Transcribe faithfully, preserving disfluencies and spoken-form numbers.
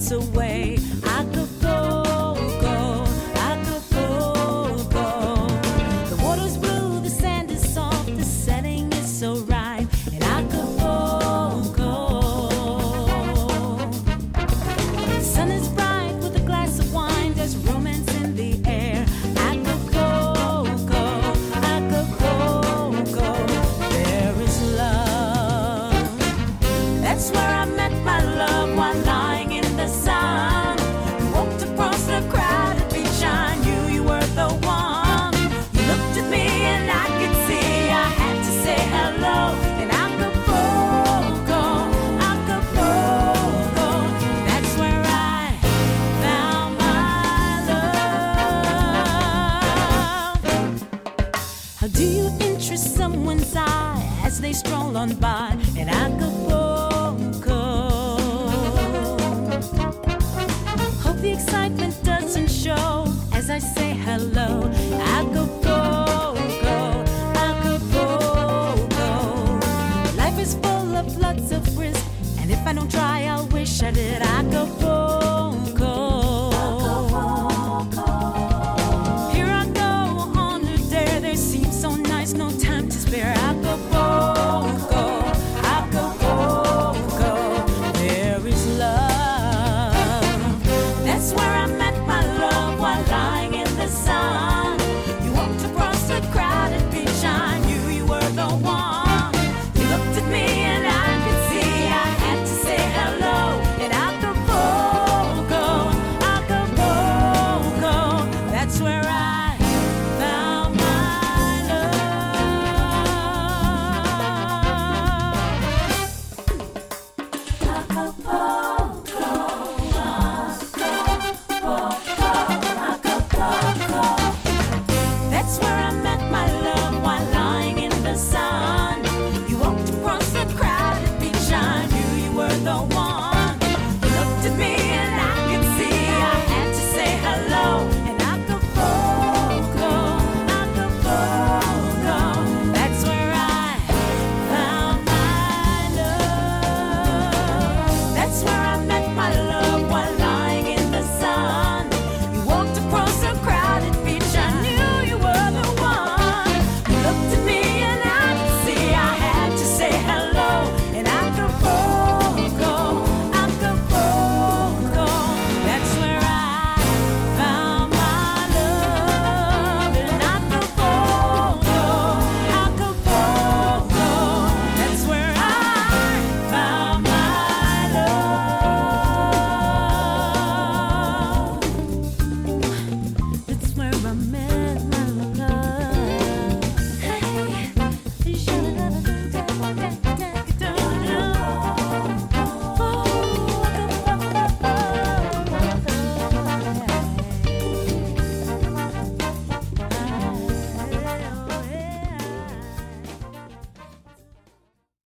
minutes away. Acapulco, Acapulco. The water's blue, the sand is soft, the setting is so right in Acapulco. The sun is bright with a glass of wine, there's romance in the air. Acapulco, Acapulco, there is love. That's where I met my love while lying in the sun. Walked across the crowded beach, I knew you were the one. You looked at me and I could see I had to say hello. And Acapulco, Acapulco, that's where I found my love. How do you interest someone's eye as they stroll on by in Acapulco? Hope the excitement doesn't show as I say hello. Acapulco.